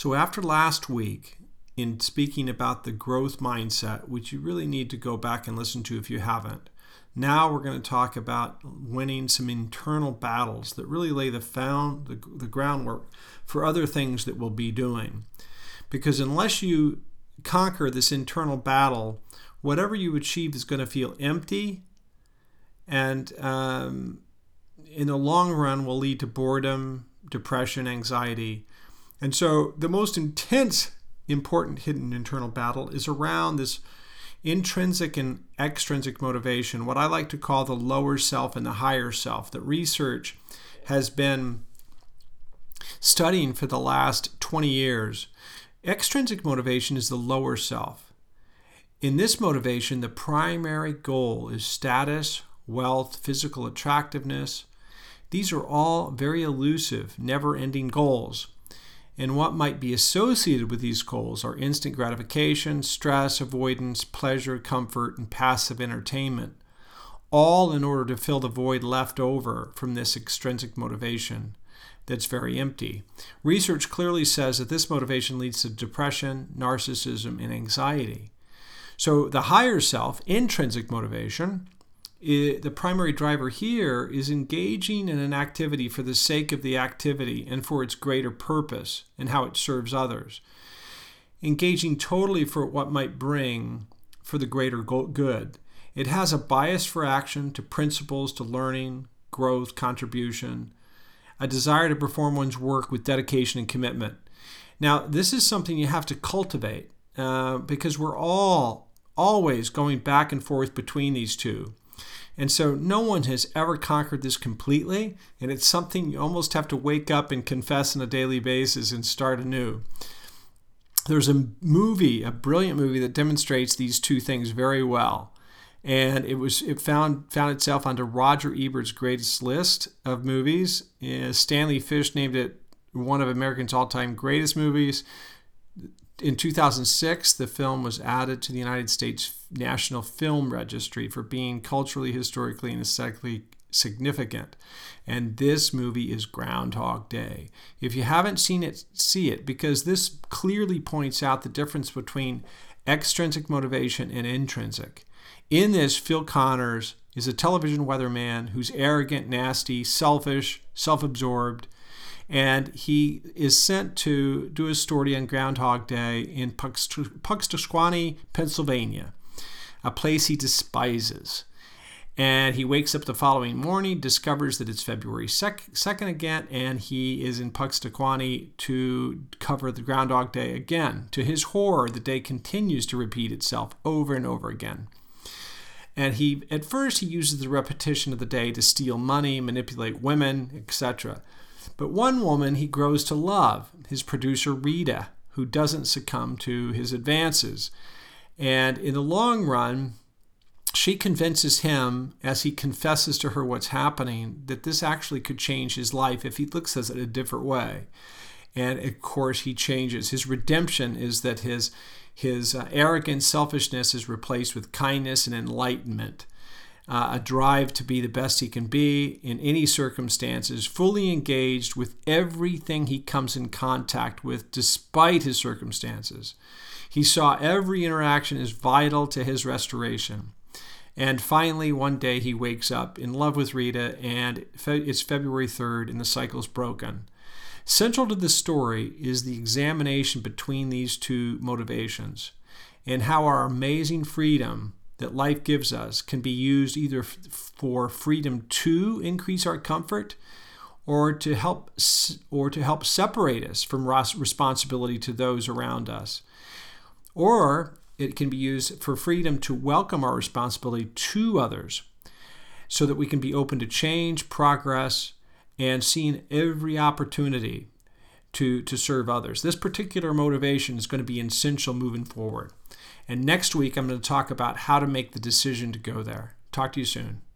So after last week, in speaking about the growth mindset, which you really need to go back and listen to if you haven't, now we're going to talk about winning some internal battles that really lay the groundwork for other things that we'll be doing. Because unless you conquer this internal battle, whatever you achieve is going to feel empty, and in the long run will lead to boredom, depression, anxiety. And so the most intense, important hidden internal battle is around this intrinsic and extrinsic motivation, what I like to call the lower self and the higher self, that research has been studying for the last 20 years. Extrinsic motivation is the lower self. In this motivation, the primary goal is status, wealth, physical attractiveness. These are all very elusive, never-ending goals. And what might be associated with these goals are instant gratification, stress, avoidance, pleasure, comfort, and passive entertainment, all in order to fill the void left over from this extrinsic motivation that's very empty. Research clearly says that this motivation leads to depression, narcissism, and anxiety. So the higher self, intrinsic motivation, the primary driver here is engaging in an activity for the sake of the activity and for its greater purpose and how it serves others. Engaging totally for what might bring for the greater good. It has a bias for action, to principles, to learning, growth, contribution, a desire to perform one's work with dedication and commitment. Now, this is something you have to cultivate because we're always going back and forth between these two. And so no one has ever conquered this completely, and it's something you almost have to wake up and confess on a daily basis and start anew. There's a brilliant movie that demonstrates these two things very well. And it found itself onto Roger Ebert's greatest list of movies. Stanley Fish named it one of Americans' all-time greatest movies. In 2006, the film was added to the United States National Film Registry for being culturally, historically, and aesthetically significant. And this movie is Groundhog Day. If you haven't seen it, see it, because this clearly points out the difference between extrinsic motivation and intrinsic. In this, Phil Connors is a television weatherman who's arrogant, nasty, selfish, self-absorbed, and he is sent to do a story on Groundhog Day in Puxtaquany, Pennsylvania, a place he despises. And he wakes up the following morning, discovers that it's February 2nd again, and he is in Puxtaquany to cover the Groundhog Day again. To his horror, the day continues to repeat itself over and over again. And at first he uses the repetition of the day to steal money, manipulate women, etc. But one woman he grows to love, his producer Rita, who doesn't succumb to his advances. And in the long run, she convinces him, as he confesses to her what's happening, that this actually could change his life if he looks at it a different way. And of course he changes. His redemption is that his arrogant selfishness is replaced with kindness and enlightenment. A drive to be the best he can be in any circumstances, fully engaged with everything he comes in contact with despite his circumstances. He saw every interaction as vital to his restoration. And finally, one day he wakes up in love with Rita, and it's February 3rd and the cycle's broken. Central to the story is the examination between these two motivations and how our amazing freedom that life gives us can be used either for freedom to increase our comfort or to help separate us from responsibility to those around us. Or it can be used for freedom to welcome our responsibility to others so that we can be open to change, progress, and seeing every opportunity to serve others. This particular motivation is going to be essential moving forward. And next week, I'm going to talk about how to make the decision to go there. Talk to you soon.